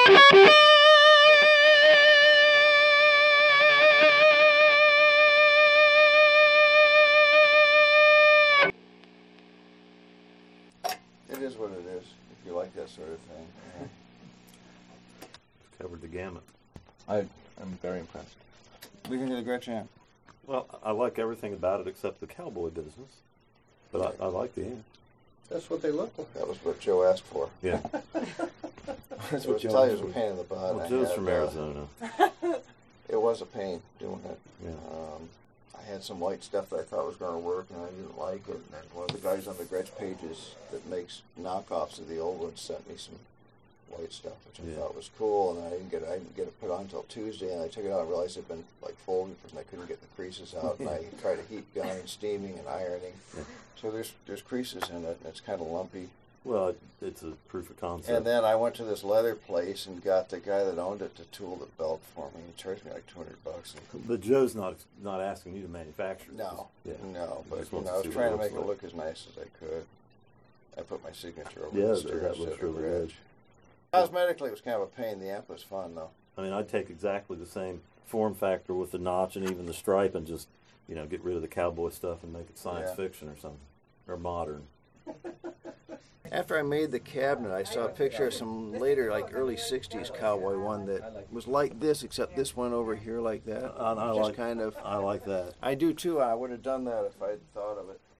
It is what it is, if you like that sort of thing. Yeah. Covered the gamut. I'm very impressed. What do you think of the Gretsch amp? Well, I like everything about it except the cowboy business. But I like the amp. That's what they look like. That was what Joe asked for. Yeah. That's what Joe was a pain in the butt. Well, Joe's from Arizona. It was a pain doing it. Yeah. I had some white stuff that I thought was going to work, and I didn't like it. And then one of the guys on the Gretsch pages that makes knockoffs of the old ones sent me some white stuff, which I thought was cool. And I didn't get it put on until Tuesday, and I took it out and realized it'd been like folded because I couldn't get the creases out. And I tried a heat gun and steaming and ironing. Yeah. So there's creases in it, and it's kind of lumpy. Well, it's a proof of concept. And then I went to this leather place and got the guy that owned it to tool the belt for me. He charged me like $200. But Joe's not asking you to manufacture it. No, Yeah. no. But Just wants I to was see what trying it to make looks it like. look as nice as I could. I put my signature over Yeah, the steer that instead looks of really Gretsch. good. Cosmetically, it was kind of a pain. The amp was fun, though. I mean, I'd take exactly the same form factor with the notch and even the stripe and just, get rid of the cowboy stuff and make it science fiction or something. Or modern. After I made the cabinet, I saw a picture of some later, like early 60s cowboy one that was like this, except this went over here like that. I Just kind of. like that. I do, too. I would have done that if I'd thought of it.